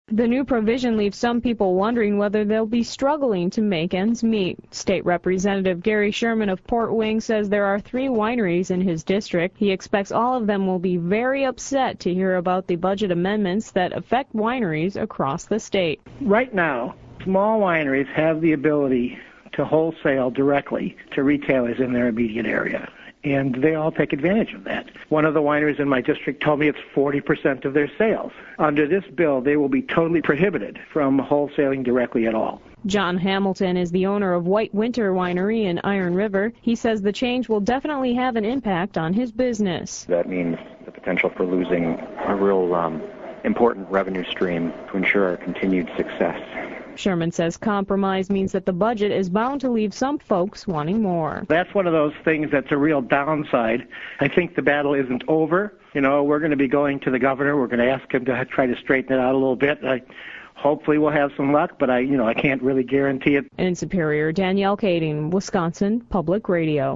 The new provision leaves some people wondering whether they'll be struggling to make ends meet. State Representative Gary Sherman of Port Wing says there are 3 wineries in his district. He expects all of them will be very upset to hear about the budget amendments that affect wineries across the state. Right now, small wineries have the ability to wholesale directly to retailers in their immediate area, and they all take advantage of that. One of the wineries in my district told me it's 40% of their sales. Under this bill, they will be totally prohibited from wholesaling directly at all. John Hamilton is the owner of White Winter Winery in Iron River. He says the change will definitely have an impact on his business. That means the potential for losing a real important revenue stream to ensure our continued success. Sherman says compromise means that the budget is bound to leave some folks wanting more. That's one of those things that's a real downside. I think the battle isn't over. We're going to be going to the governor. We're going to ask him to try to straighten it out a little bit. Hopefully we'll have some luck, but I can't really guarantee it. In Superior, Danielle Kading, Wisconsin Public Radio.